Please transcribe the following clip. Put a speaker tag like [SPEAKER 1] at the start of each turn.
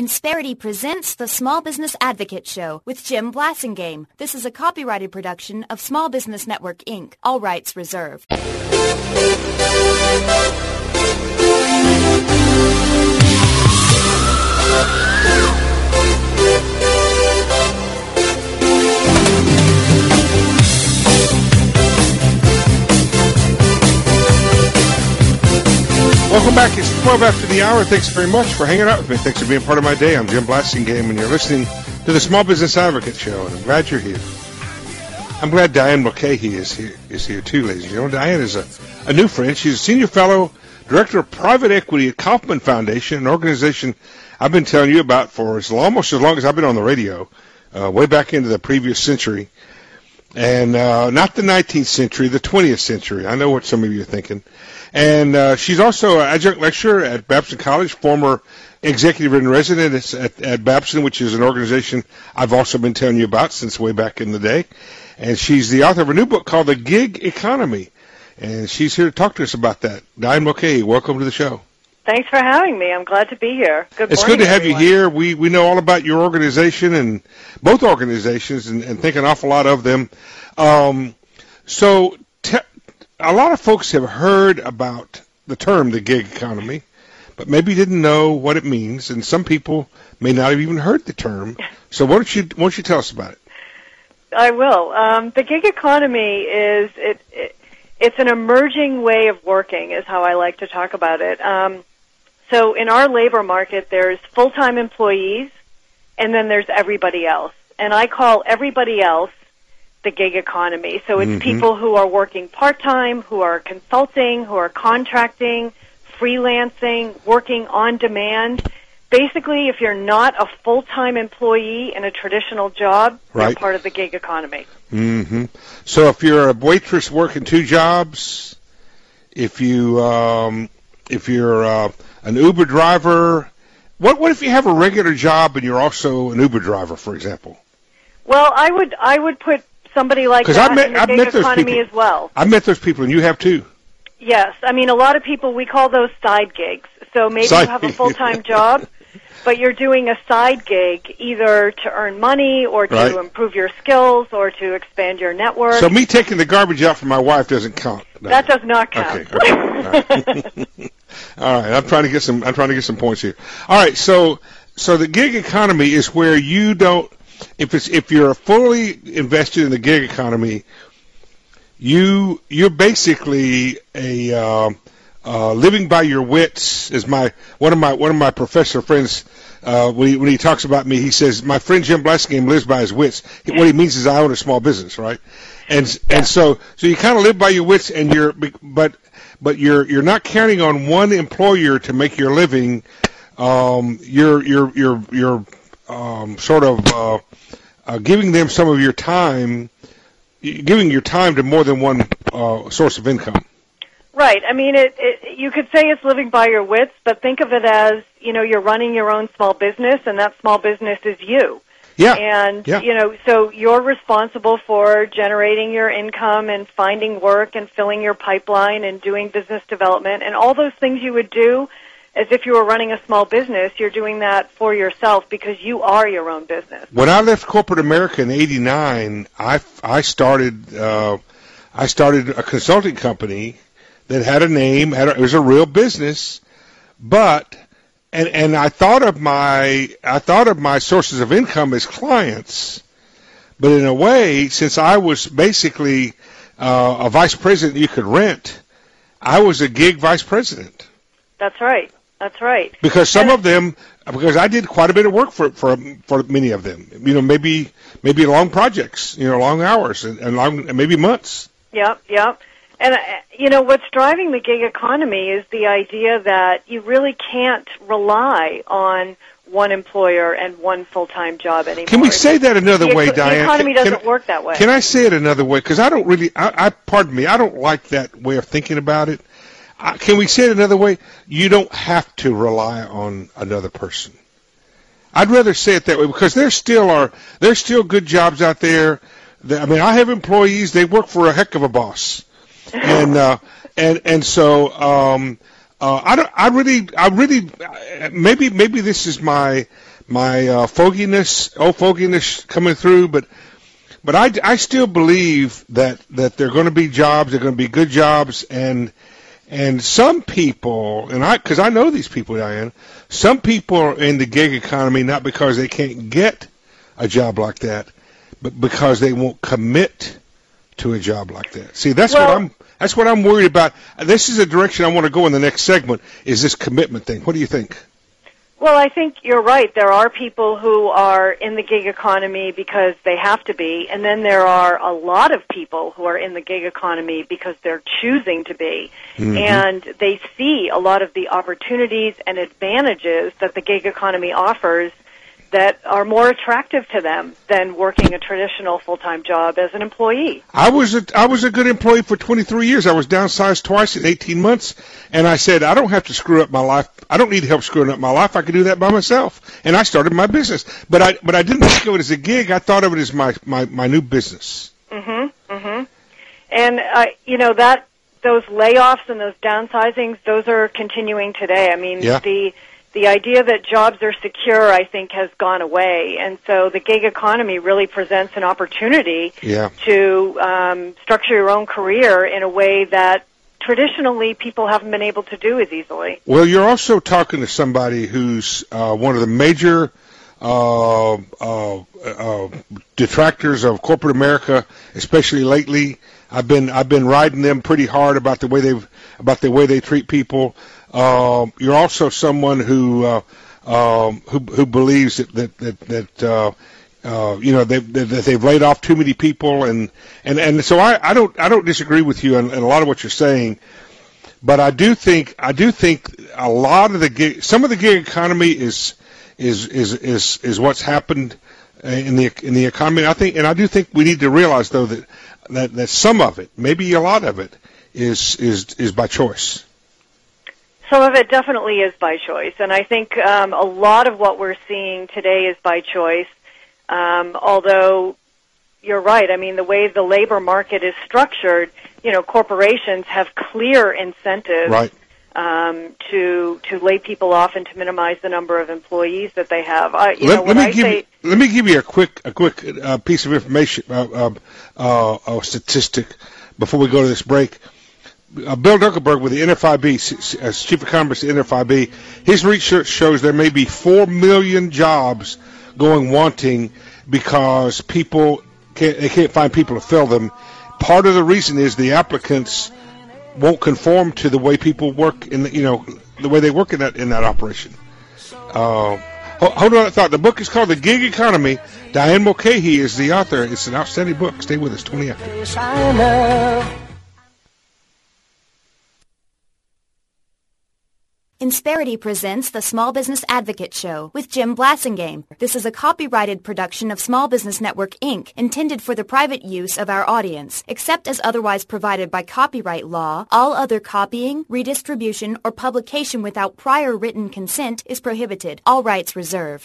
[SPEAKER 1] Insperity presents the Small Business Advocate Show with Jim Blasingame. This is a copyrighted production of Small Business Network, Inc. All rights reserved.
[SPEAKER 2] Welcome back. It's 12 after the hour. Thanks very much for hanging out with me. Thanks for being part of my day. I'm Jim Blasingame, and you're listening to the Small Business Advocate Show, and I'm glad you're here. I'm glad Diane Mulcahy is here too, ladies and gentlemen. Diane is a new friend. She's a senior fellow, director of private equity at Kauffman Foundation, an organization I've been telling you about for almost as long as I've been on the radio, way back into the previous century. And not the 19th century, the 20th century. I know what some of you are thinking. And she's also an adjunct lecturer at Babson College, former executive in residence at Babson, which is an organization I've also been telling you about since way back in the day. And she's the author of a new book called The Gig Economy. And she's here to talk to us about that. Diane Mulcahy, welcome to the show.
[SPEAKER 3] Thanks for having me. I'm glad to be here. Good morning,
[SPEAKER 2] It's good to have
[SPEAKER 3] everyone.
[SPEAKER 2] you here. We know all about your organization and both organizations and think an awful lot of them. A lot of folks have heard about the term, the gig economy, but maybe didn't know what it means, and some people may not have even heard the term. So why don't you tell us about it?
[SPEAKER 3] I will. The gig economy is it's an emerging way of working, is how I like to talk about it. So in our labor market, there's full-time employees, and then there's everybody else. And I call everybody else the gig economy. So it's people who are working part-time, who are consulting, who are contracting, freelancing, working on demand. Basically, if you're not a full-time employee in a traditional job,
[SPEAKER 2] Right.
[SPEAKER 3] you're part of the gig economy.
[SPEAKER 2] Mm-hmm. So if you're a waitress working two jobs, if you're an Uber driver, what if you have a regular job and you're also an Uber driver, for example?
[SPEAKER 3] Well, I would put somebody like that in the gig economy as well.
[SPEAKER 2] I've met those people, and you have too.
[SPEAKER 3] Yes. I mean, a lot of people, we call those side gigs. So maybe you have a full-time job, but you're doing a side gig either to earn money or to improve your skills or to expand your network.
[SPEAKER 2] So me taking the garbage out for my wife doesn't count.
[SPEAKER 3] That does not count.
[SPEAKER 2] Okay. All right. All right. I'm trying to get some points here. All right. So the gig economy is where you don't. If you're fully invested in the gig economy, you're basically a living by your wits. Is one of my professor friends when he talks about me, he says my friend Jim Blasingame lives by his wits. What he means is I own a small business, right? And so you kind of live by your wits, and but you're not counting on one employer to make your living. You're sort of giving them some of your time, giving your time to more than one source of income.
[SPEAKER 3] Right. I mean, you could say it's living by your wits, but think of it as, you're running your own small business, and that small business is you.
[SPEAKER 2] Yeah.
[SPEAKER 3] And, so you're responsible for generating your income and finding work and filling your pipeline and doing business development and all those things you would do as if you were running a small business. You're doing that for yourself because you are your own business.
[SPEAKER 2] When I left corporate America in '89, I started a consulting company that had a name. It was a real business, but and I thought of my sources of income as clients. But in a way, since I was basically a vice president you could rent, I was a gig vice president.
[SPEAKER 3] That's right. That's right.
[SPEAKER 2] Because because I did quite a bit of work for many of them. Maybe long projects, long hours and maybe months.
[SPEAKER 3] Yep. And, what's driving the gig economy is the idea that you really can't rely on one employer and one full-time job anymore.
[SPEAKER 2] Can we say that another way, Diane?
[SPEAKER 3] The economy doesn't work that way.
[SPEAKER 2] Can I say it another way? Because I don't really, pardon me, I don't like that way of thinking about it. Can we say it another way? You don't have to rely on another person. I'd rather say it that way because there's still good jobs out there. I have employees, they work for a heck of a boss. And so I really maybe this is my foginess coming through, but I still believe that there are going to be jobs, they're going to be good jobs, and some people, because I know these people, Diane, some people are in the gig economy not because they can't get a job like that, but because they won't commit to a job like that. See, that's what I'm worried about. This is a direction I want to go in the next segment, is this commitment thing. What do you think?
[SPEAKER 3] Well, I think you're right. There are people who are in the gig economy because they have to be, and then there are a lot of people who are in the gig economy because they're choosing to be. Mm-hmm. And they see a lot of the opportunities and advantages that the gig economy offers that are more attractive to them than working a traditional full-time job as an employee.
[SPEAKER 2] I was a good employee for 23 years. I was downsized twice in 18 months, and I said, I don't have to screw up my life. I don't need help screwing up my life. I can do that by myself. And I started my business. But I didn't think of it as a gig. I thought of it as my new business.
[SPEAKER 3] Mm-hmm. Mm-hmm. And, those layoffs and those downsizings, those are continuing today. I mean,
[SPEAKER 2] yeah.
[SPEAKER 3] The idea that jobs are secure, I think, has gone away. And so the gig economy really presents an opportunity to structure your own career in a way that traditionally people haven't been able to do as easily.
[SPEAKER 2] Well, you're also talking to somebody who's one of the major detractors of corporate America, especially lately. I've been riding them pretty hard about the way they treat people. You're also someone who believes that they've laid off too many people, and so I don't disagree with you in a lot of what you're saying, but I do think a lot of some of the gig economy is what's happened in the economy. I do think we need to realize though that some of it, maybe a lot of it, is by choice.
[SPEAKER 3] Some of it definitely is by choice, and I think a lot of what we're seeing today is by choice, although you're right. I mean, the way the labor market is structured, corporations have clear incentives
[SPEAKER 2] right.
[SPEAKER 3] To lay people off and to minimize the number of employees that they have.
[SPEAKER 2] Let me give you a quick piece of information, a statistic, before we go to this break. Bill Dunkelberg with the NFIB, as Chief Economist of the NFIB, his research shows there may be 4 million jobs going wanting because they can't find people to fill them. Part of the reason is the applicants won't conform to the way people work the way they work in that operation. Hold on that thought. The book is called The Gig Economy. Diane Mulcahy is the author. It's an outstanding book. Stay with us. 20 after.
[SPEAKER 1] Insperity presents the Small Business Advocate Show with Jim Blasingame. This is a copyrighted production of Small Business Network, Inc., intended for the private use of our audience. Except as otherwise provided by copyright law, all other copying, redistribution, or publication without prior written consent is prohibited. All rights reserved.